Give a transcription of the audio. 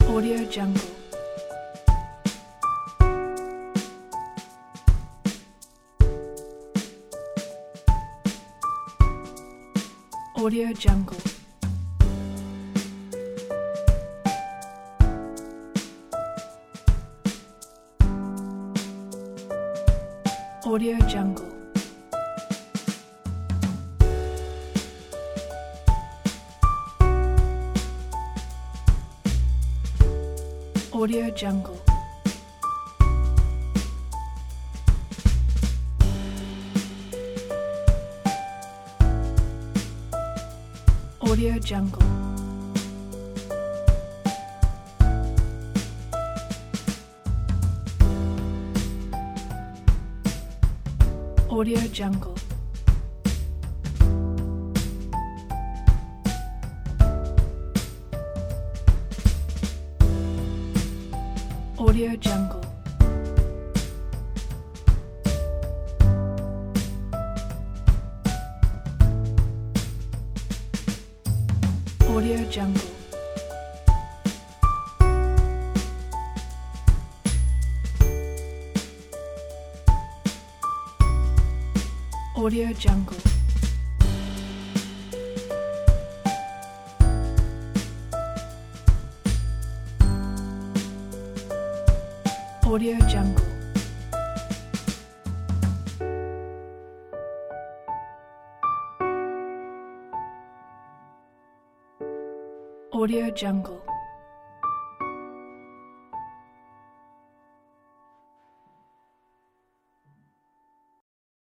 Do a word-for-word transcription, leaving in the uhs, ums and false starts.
Audio Jungle. Audio Jungle. Audio Jungle. Audio Jungle. Audio Jungle. Audio Jungle. Audio Jungle. Audio Jungle. Audio Jungle. Audio Jungle. Audio Jungle.